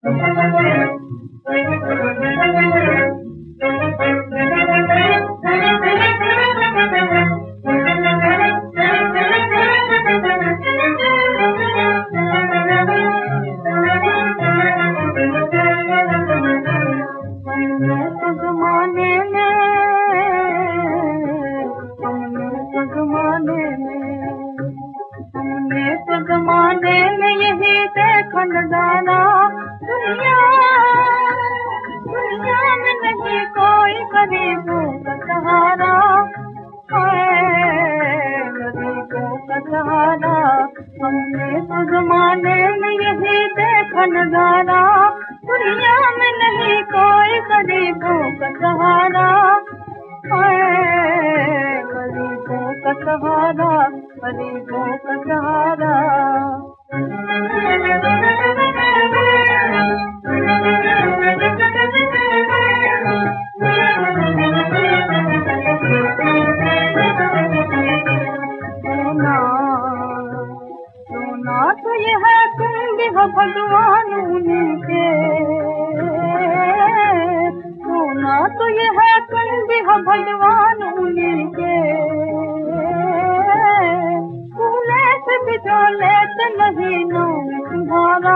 जमाने में यही देखा नजारा, दुनिया दुनिया में नहीं कोई गरीबों का सहारा, गरीबों का सहारा। हमने तो जमाने में यही देखा नजारा, दुनिया में नहीं कोई गरीबों का सहारा, गरीबों का सहारा, गरीबों का सहारा। सोना तो ये है तुम भी हो भगवान उनके, सोना तो ये है तुम भी हो भगवान उनके, भूले से बिजोले से नहीं नाम तुम्हारा,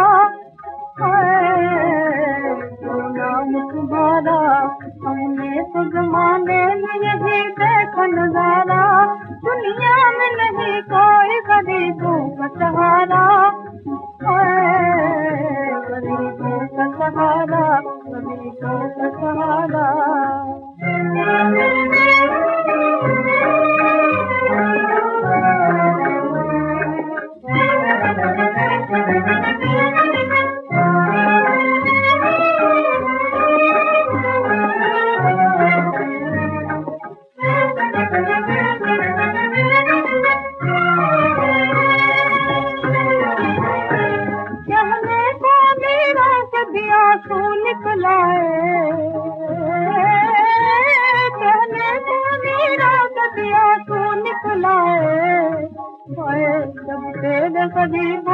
नाम तुम्हारा। हमने तो जमाने में यही देखा नजारा, दुनिया में नहीं कोई गरीबों का सहारा, गरीबों का सहारा, गरीबों का सहारा। आंसू निकलाए, कहने को मेरा कभी आंसू निकलाए, जब तेरे करीब